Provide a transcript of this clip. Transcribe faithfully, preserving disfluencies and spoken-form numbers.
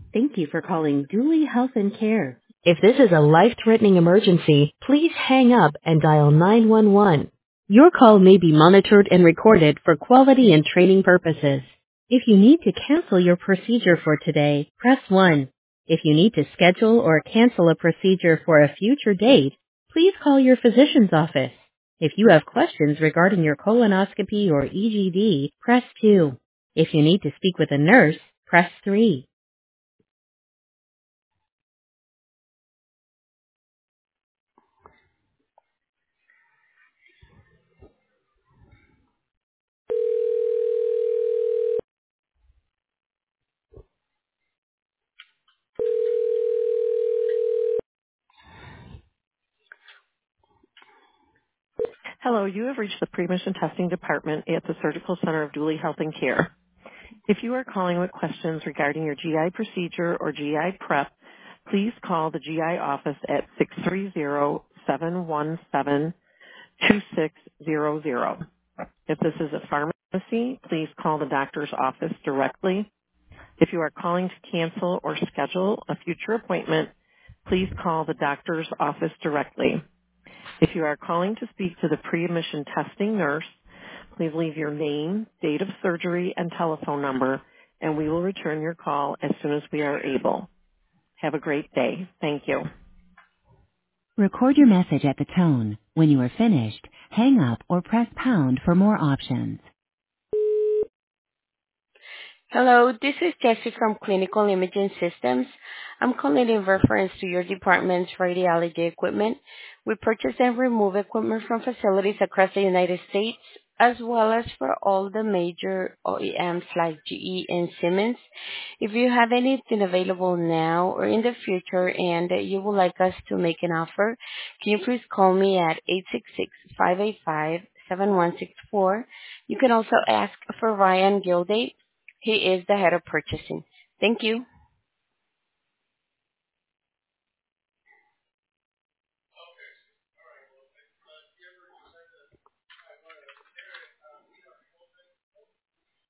Thank you for calling Dooley Health and Care. If this is a life-threatening emergency, please hang up and dial nine one one. Your call may be monitored and recorded for quality and training purposes. If you need to cancel your procedure for today, press one. If you need to schedule or cancel a procedure for a future date, please call your physician's office. If you have questions regarding your colonoscopy or E G D, press two. If you need to speak with a nurse, press three. Hello, you have reached the pre-admission testing department at the Surgical Center of Dooley Health and Care. If you are calling with questions regarding your G I procedure or G I prep, please call the G I office at six three zero, seven one seven, two six zero zero. If this is a pharmacy, please call the doctor's office directly. If you are calling to cancel or schedule a future appointment, please call the doctor's office directly. If you are calling to speak to the pre-admission testing nurse, please leave your name, date of surgery, and telephone number, and we will return your call as soon as we are able. Have a great day. Thank you. Record your message at the tone. When you are finished, hang up or press pound for more options. Hello, this is Jessie from Clinical Imaging Systems. I'm calling in reference to your department's radiology equipment. We purchase and remove equipment from facilities across the United States, as well as for all the major O E Ms like G E and Siemens. If you have anything available now or in the future and you would like us to make an offer, can you please call me at eight six six, five eight five, seven one six four. You can also ask for Ryan Gilday. He is the head of purchasing. Thank you.